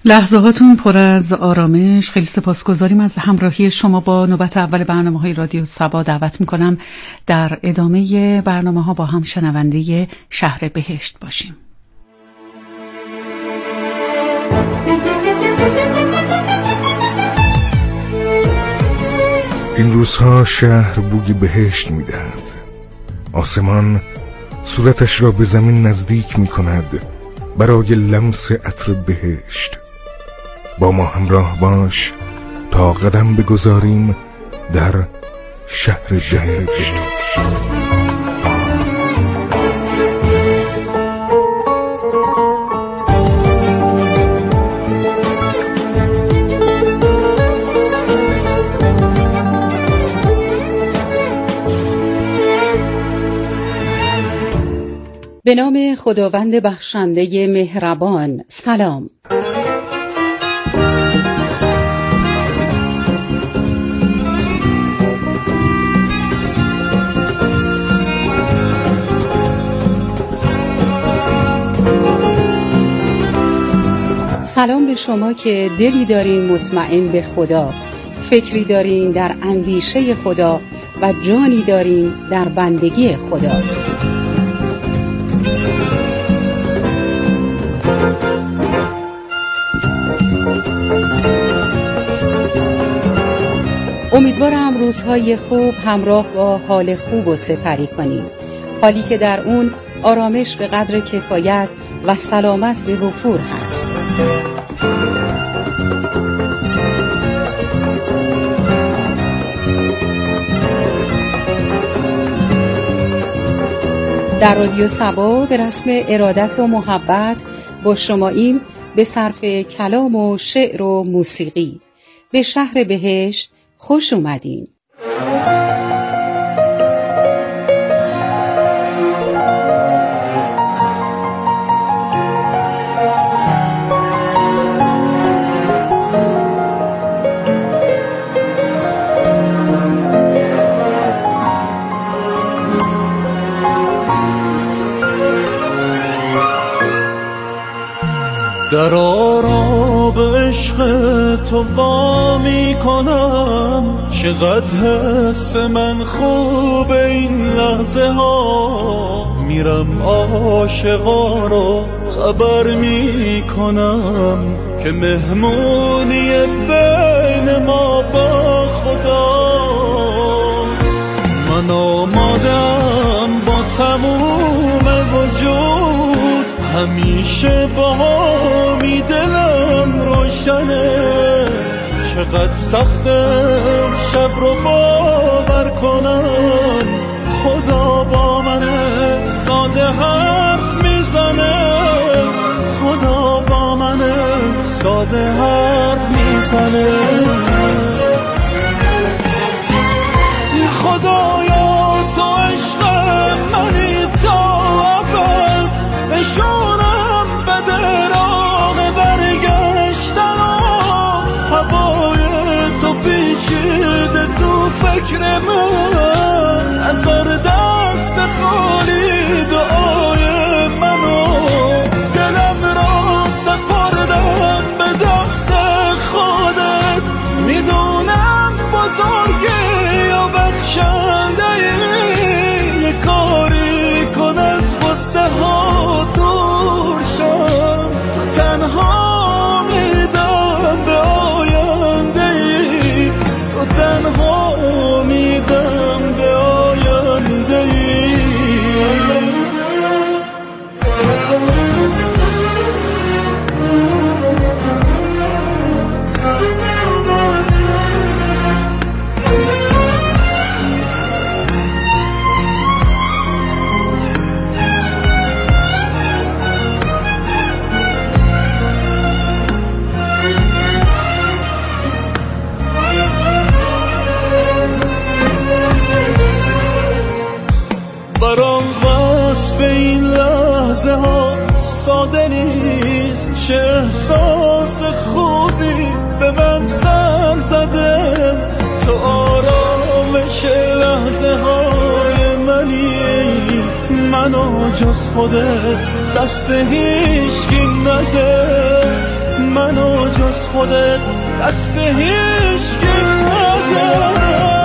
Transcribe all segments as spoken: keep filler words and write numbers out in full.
لحظه هاتون پر از آرامش. خیلی سپاسگزاریم از همراهی شما. با نوبت اول برنامه های رادیو سبا دعوت میکنم در ادامه برنامه ها با هم شنونده شهر بهشت باشیم. این روزها شهر بوی بهشت میدهد. آسمان صورتش را به زمین نزدیک میکند برای لمس عطر بهشت. با ما همراه باش تا قدم بگذاریم در شهر بهشت. به نام خداوند بخشنده مهربان. سلام. سلام به شما که دلی دارین مطمئن به خدا، فکری دارین در اندیشه خدا و جانی دارین در بندگی خدا. امیدوارم روزهای خوب همراه با حال خوب و سپری کنید. حالی که در اون آرامش به قدر کفایت و سلامت به وفور هست. در رادیو سبا به رسم ارادت و محبت با شماییم به صرف کلام و شعر و موسیقی. به شهر بهشت خوش اومدین. در آراب عشق تو وا می کنم، چقدر حس من خوب این لحظه ها. میرم عاشقا رو خبر می کنم که مهمونی بین ما با خدا. من آمادم با تموم وجود، همیشه با می دلم روشنه. چقدر سختم شب رو باور کنم، خدا با منه ساده حرف میزنه. خدا با منه ساده حرف میزنه. خدایا تو عشق منی تا ابد، اشارم بده راه برگشتن. هوای تو پیچیده تو فکر من، نذار دست خالی دعای منو. دلم را سپردم به دست خودت، میدونم بزرگی و بخشنده ای. یه کاری کن از غصه ها دور شم، تو تنها میدم به آینده ای. تو تنها میدم به آینده ای. برام وصف این لحظه ها ساده نیست. چه احساس خوبی به من سر زده. تو آرامش لحظه های منی، منو جز خودت دست هیچکی نده. منو جز خودت دست هیچکی نداره.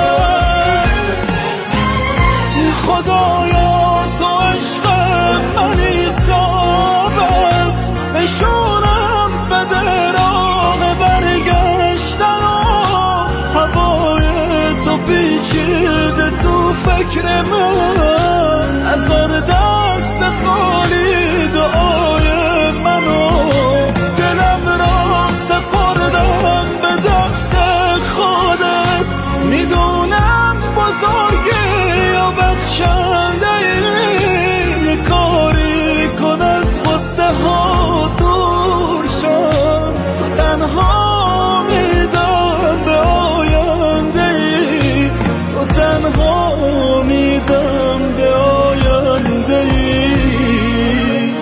خدایا تو عشق منی تابم، نشونم بده راه برگشتن و هوای تو پیچیده تو فکر من. نذار دست خالی دعای منو، دلم را سپردم به دست خودت. میدونم بزرگی یا بخشنده ای، یه کاری کن از غصه ها دور شم. تو تنها میدم به آینده ای، تو تنها میدم به آینده ای.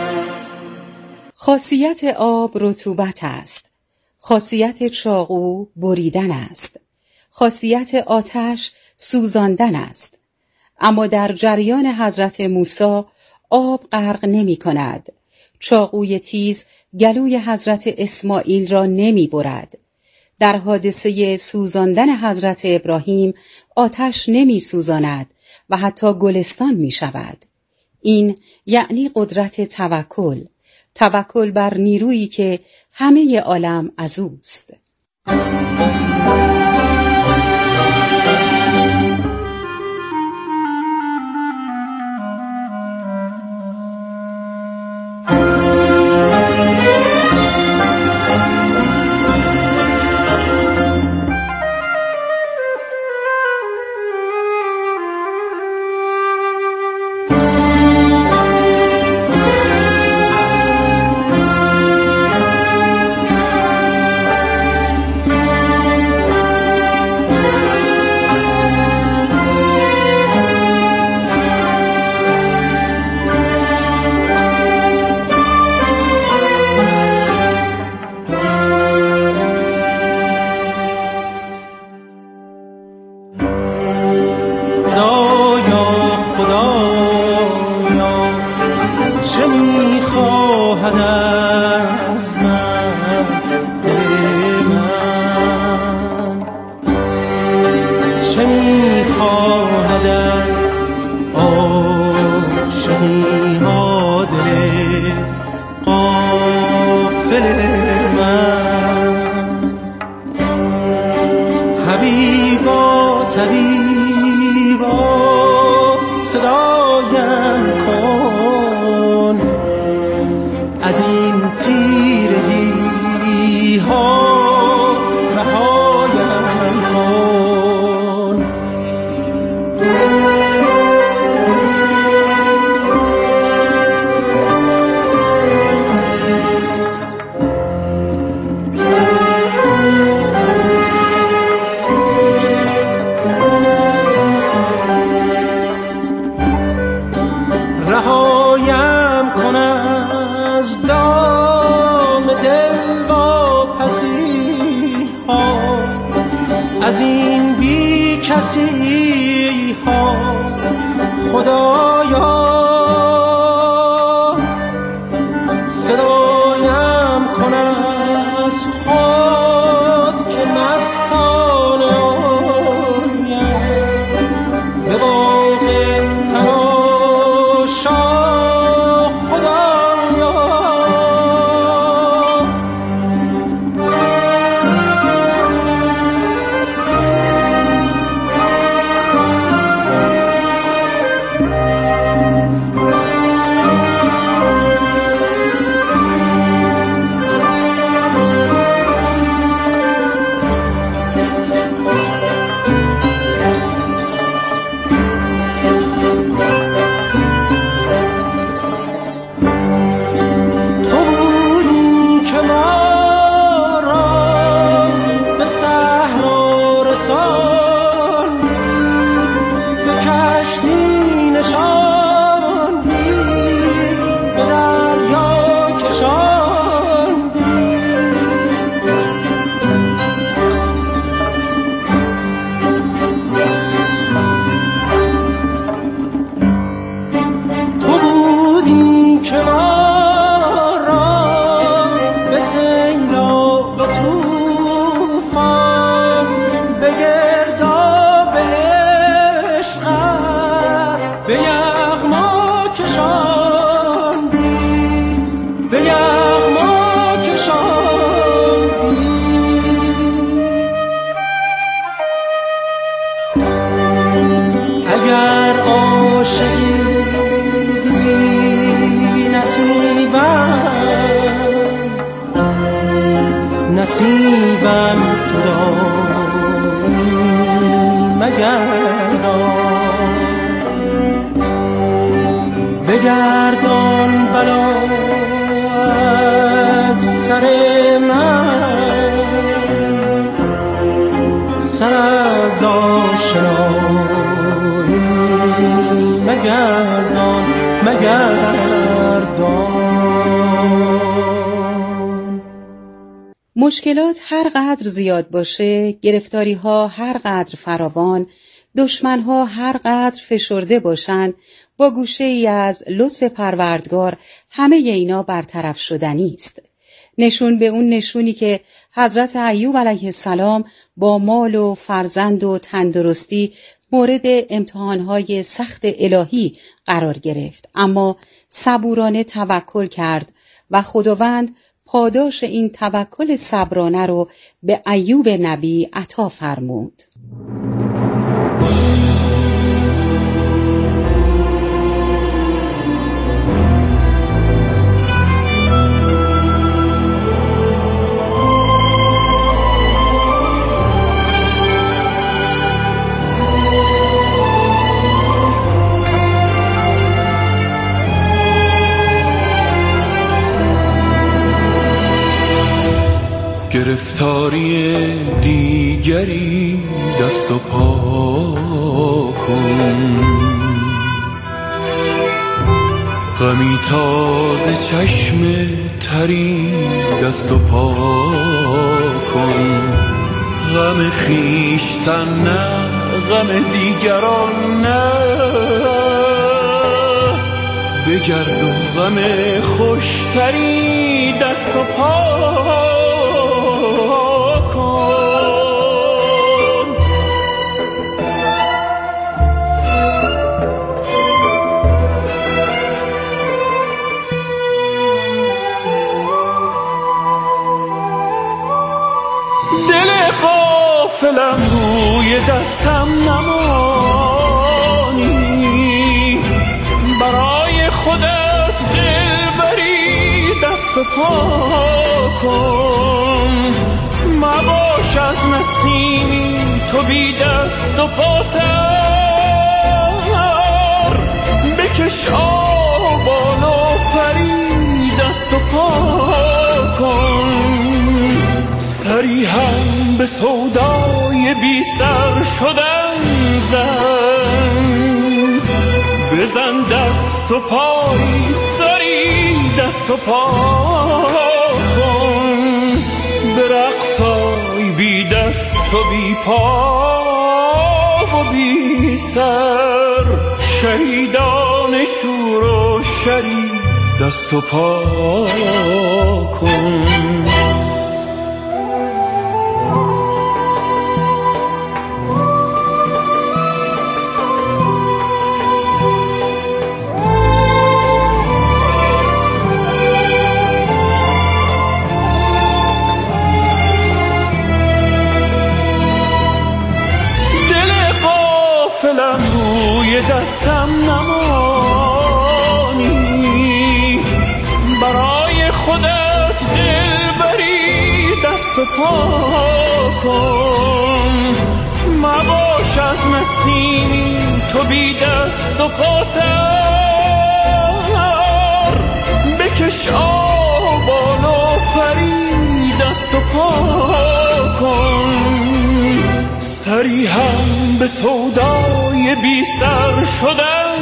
خاصیت آب رطوبت است. خاصیت چاقو بریدن است. خاصیت آتش سوزاندن است. اما در جریان حضرت موسی آب غرق نمی کند. چاقوی تیز گلوی حضرت اسماعیل را نمی برد. در حادثه سوزاندن حضرت ابراهیم آتش نمی سوزاند و حتی گلستان می شود. این یعنی قدرت توکل. توکل بر نیرویی که همه عالم از اوست. از این بی کسی ها خدایا صدایم کن از خود که مستانه آیم به باغ تماشا خدایا. نصیبم جدایی مگردان، بگردان بلا از سر من، سر از آشنایی مگردان مگردان. مشکلات هر قدر زیاد باشه، گرفتاری ها هر قدر فراوان، دشمن ها هر قدر فشرده باشن، با گوشه ای از لطف پروردگار همه اینا برطرف شدنی است. نشون به اون نشونی که حضرت ایوب علیه السلام با مال و فرزند و تندرستی مورد امتحانهای سخت الهی قرار گرفت، اما صبورانه توکل کرد و خداوند پاداش این توکل صبرانه رو به ایوب نبی عطا فرمود. گرفتاری دیگری دست و پا کن، غمی تازه چشم تری دست و پا کن. غم خیشتن نه، غم دیگران نه، بگرد و غم خوشتری دست و پا غافلم روی دستم نمانی، برای خودت دل بری دست و پا کن. مباش از نسیمی تو بی دست و پاتر، بکش آبان و پری دست و پا کن. سری هم به سودای بی سر شدن زن، بزن دست و پای سری دست و پا کن. به رقصای بی دست و بی پا و بی سر، شهیدان شور و شری دست و پا کن. غافلم روی دستم نمانی، برای خودت دل بری دست و پا کن. مباش از نسیمی تو بی دست و پاتر، بکش آبان و پری دست و پا کن. سری هم به سودای بی سر شدن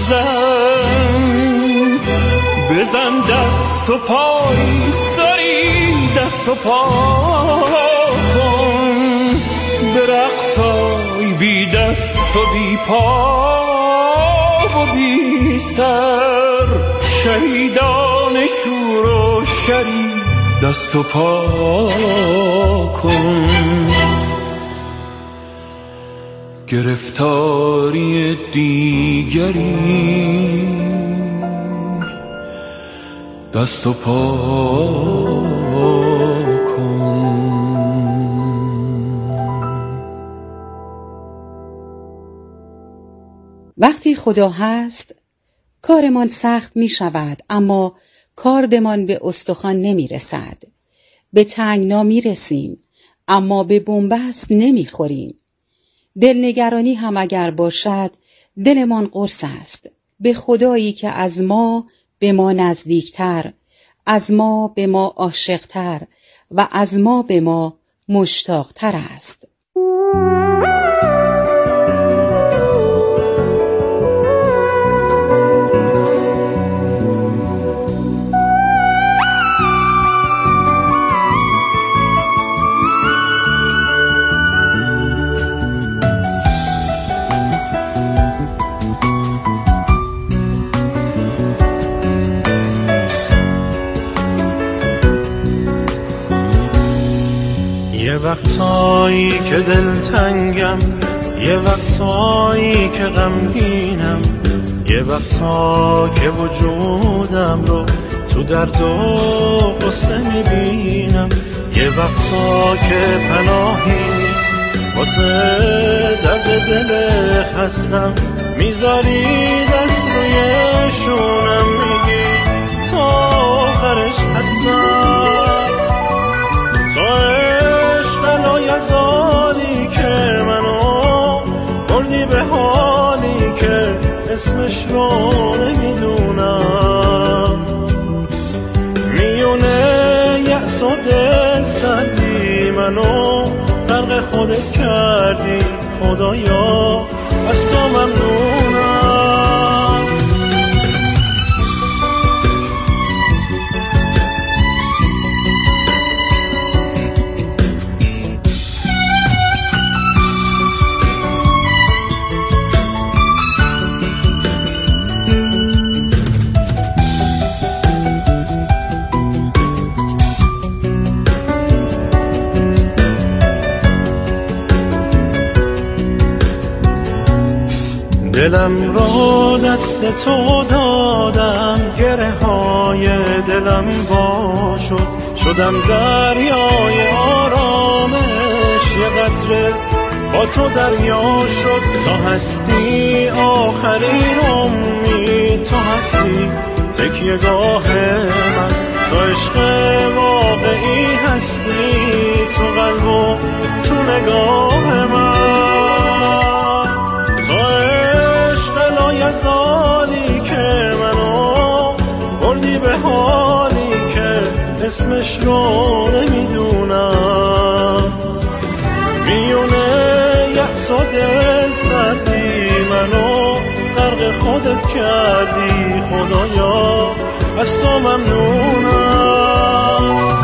زن، بزن دست و پای سری دست و پا کن. به رقصای بی دست و بی پا و بی سر، شهیدان شور و شری دست و پا کن. گرفتاری دیگری دست و پا کن. وقتی خدا هست کارمان سخت می شود، اما کاردمان به استخوان نمی رسد. به تنگنا می رسیم، اما به بنبست نمی خوریم. دلنگرانی هم اگر باشد، دلمان قرص است به خدایی که از ما به ما نزدیکتر، از ما به ما عاشقتر و از ما به ما مشتاقتر است. یه وقتایی که دلتنگم، یه وقتایی که غمگینم، یه وقتا که وجودم رو تو درد و قصه میبینم، یه وقتا که پناهی واسه درد دل خستم، میذاری دست روی شونم میگی تا آخرش هستم، تا یزالی که منو بردی به حالی که اسمش رو نمیدونم، میونه یأس و دل سردی منو غرق خودت کردی، خدایا از تو ممنونم. دلم رو دست تو دادم، گره های دلم وا شد، شدم دریای آرامش، یه قطره با تو دریا شد، تو هستی آخرین امید، تو هستی تکیه گاه من، تو عشق واقعی هستی، تو قلب و تو نگاه من، تو یزالی که منو بردی به حالی که اسمش رو نمیدونم، میونه یأس و دل سردی منو غرق خودت کردی، خدایا از تو ممنونم.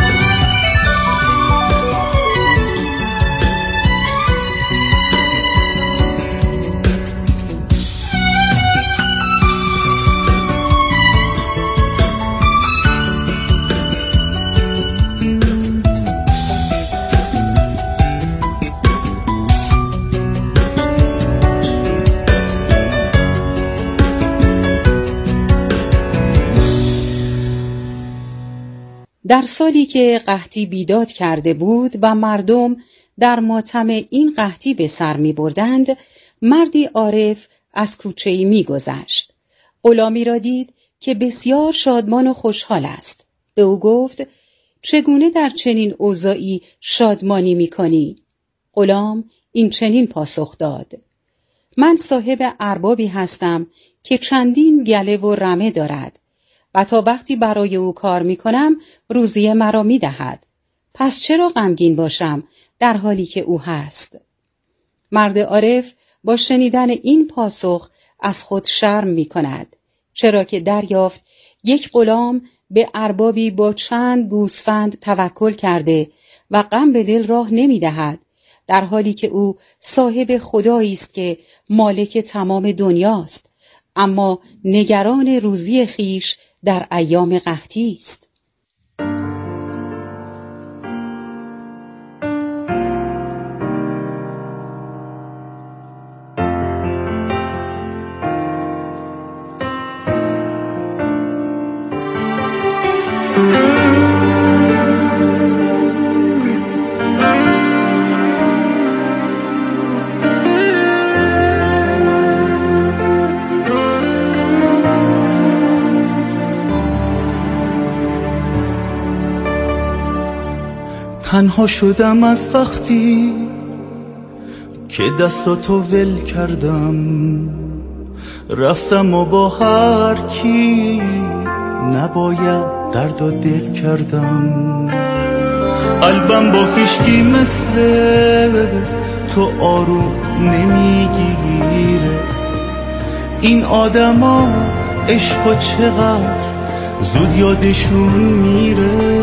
در سالی که قحطی بیداد کرده بود و مردم در ماتم این قحطی به سر می بردند، مردی عارف از کوچه‌ای می گذشت. غلامی را دید که بسیار شادمان و خوشحال است. به او گفت چگونه در چنین اوضاعی شادمانی می کنی؟ غلام این چنین پاسخ داد: من صاحب اربابی هستم که چندین گله و رمه دارد و تا وقتی برای او کار می کنم روزی مرا می دهد. پس چرا غمگین باشم در حالی که او هست؟ مرد عارف با شنیدن این پاسخ از خود شرم می کند، چرا که دریافت یک غلام به اربابی با چند گوسفند توکل کرده و غم به دل راه نمی دهد، در حالی که او صاحب خدایی است که مالک تمام دنیاست، اما نگران روزی خیش در ایام قحطی است. تنها شدم از وقتی که دستاتو ول کردم، رفتم و با هر کی نباید درد و دل کردم. قلبم با هیچکی مثل تو آروم نمیگیره. این آدما عشقا چقدر زود یادشون میره.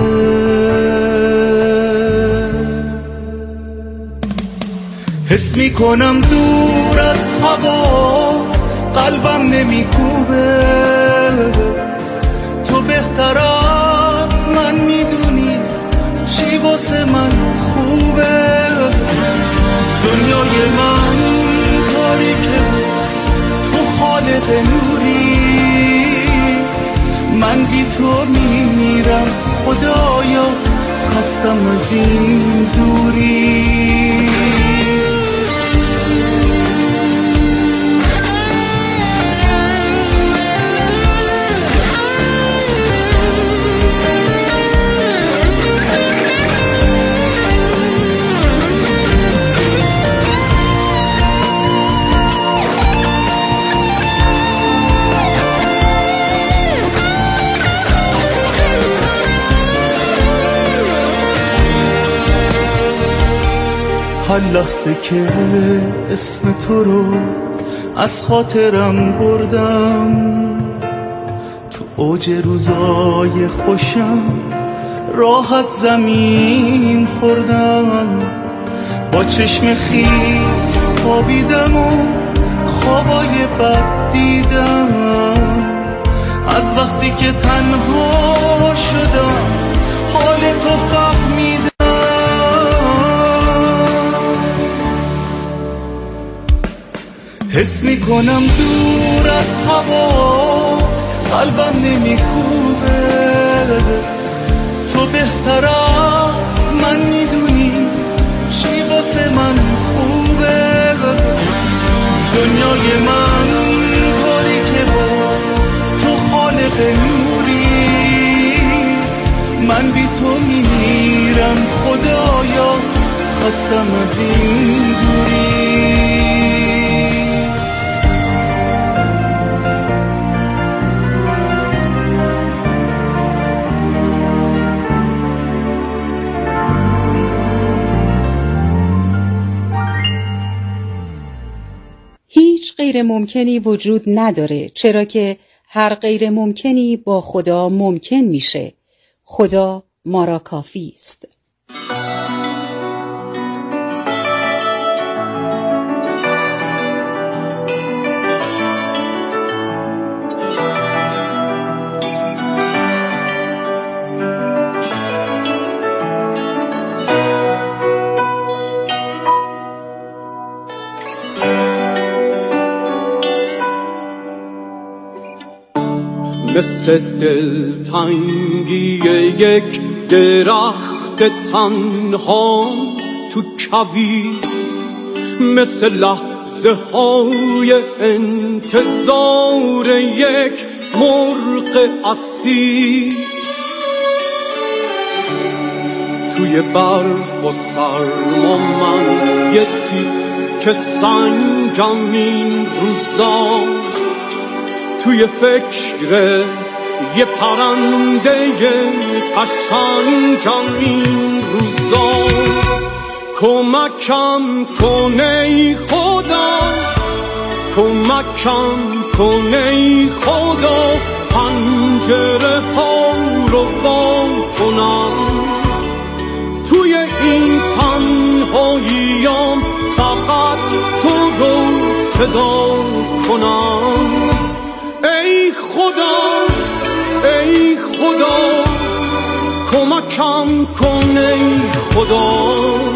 حس میکنم دور از هوا قلبم نمیکوبه. تو بهتر از من میدونی چی واسه من خوبه. دنیای من تاریکه، تو خالق نوری. من بی تو میمیرم خدایا، خستم از این دوری. هر لحظه که اسم تو رو از خاطرم بردم، تو اوج روزای خوشم راحت زمین خوردم. با چشم خیس خوابیدم و خوابای بد دیدم. از وقتی که تنها شدم حال تو فهمیدم. حس میکنم دور از هوات قلبم نمیکوبه. تو بهتر از من میدونی چی واسه من خوبه. دنیای من تاریکه، با تو خالق نوری. من بی تو میمیرم خدایا، خستم از این دوری. غیر ممکنی وجود نداره، چرا که هر غیر ممکنی با خدا ممکن میشه. خدا ما را کافی است. مثل دلتنگی یک درخت تنها تو کویر، مثل لحظه های انتظار یک مرغ اسیر. توی برف و سرما من یه تیکه سنگم این روزا، توی فکر یه پرنده قشنگم این روزا. کمکم کن ای خدا، کمکم کن ای خدا، پنجره ها رو با کنم. توی این تنهاییم فقط تو رو صدا کنم. ای خدا ای خدا، کمکم کن ای خدا.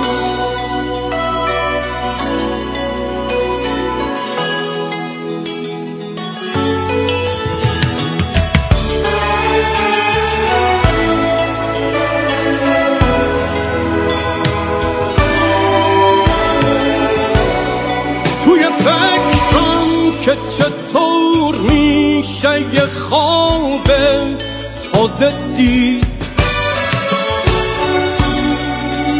توی فکرم که چطور میشه یه خواب تازه دید،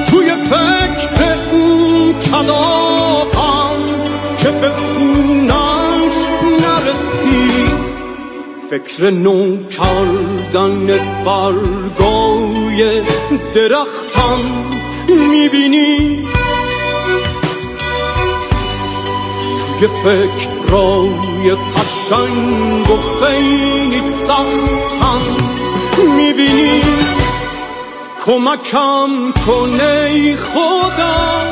صداقم که به خونش نرسید. فکر نو کردن برگای درختم میبینی، توی فکرای قشنگ و خیلی سختم میبینی. کمکم کن ای خدا،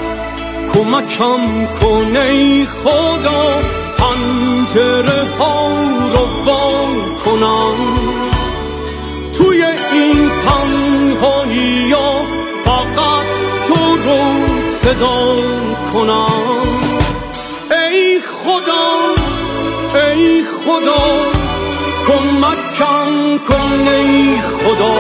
کمکم کن ای خدا، پنجره ها رو وا کنم. توی این تنهایی ها فقط تو رو صدا کنم. ای خدا ای خدا، کمکم کن ای خدا.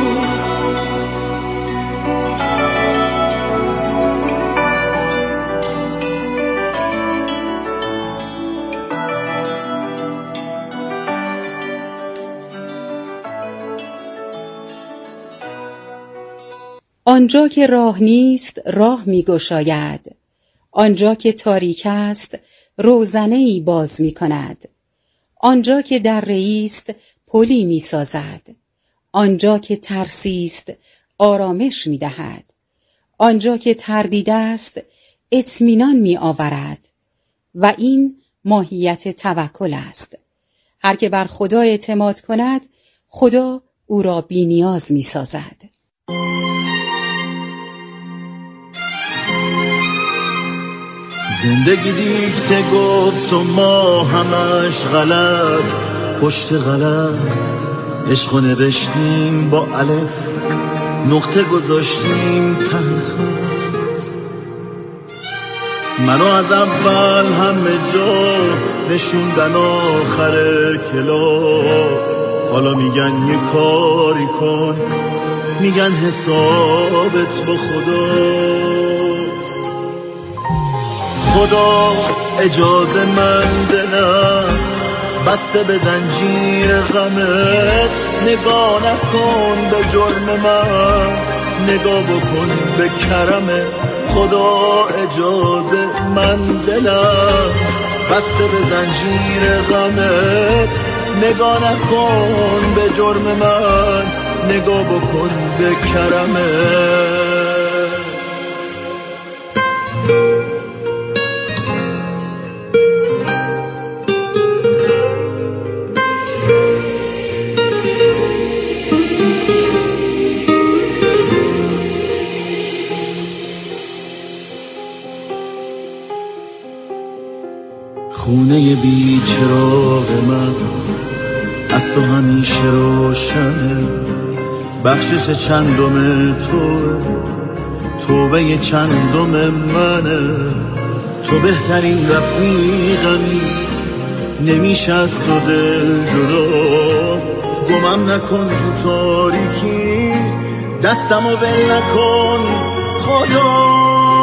آنجا که راه نیست راه می گشاید، آنجا که تاریک است روزنه‌ای باز می کند، آنجا که دره‌ای است پلی می سازد، آنجا که ترسی است آرامش می دهد، آنجا که تردید است اطمینان می آورد. و این ماهیت توکل است. هر که بر خدا اعتماد کند خدا او را بی نیاز می سازد. زندگی دیکته گفت و ما همش غلط پشت غلط، عشقو نوشتیم با الف، نقطه گذاشتیم ته خط. منو از اول همه جا نشوندن آخر کلاس، حالا میگن یه کاری کن، میگن حسابت با خداست. خدا اجازه من دلم بسته به زنجیر غمت، نگاه نکن به جرم من، نگاه بکن به کرمت. خدا اجازه من دلم بسته به زنجیر غمت، نگاه نکن به جرم من، نگاه بکن به کرمت. خونه بی چراغ من از تو همیشه روشنه، بخشش چندم تو، توبه چندم منه. تو بهترین رفیقمی، نمیشه از تو دل جدا. گمم نکن تو تاریکی، دستمو ول نکن خدا.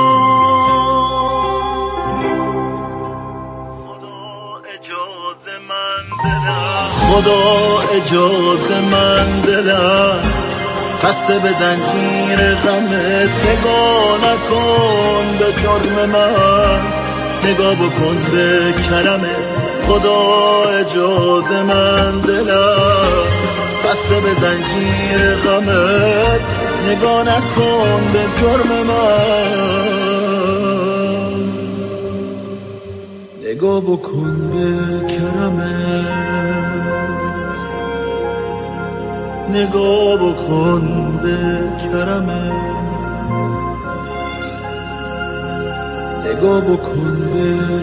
خدا اجازه من دلم بسته به زنجیر غمت، نگاه نکن به جرم من، نگاه بکن به کرمت. خدا اجازه من دلم بسته به زنجیر غمت، نگاه نکن به جرم من، نگاه بکن به کرمت، نگاه بکن به کرمت، نگاه بکن به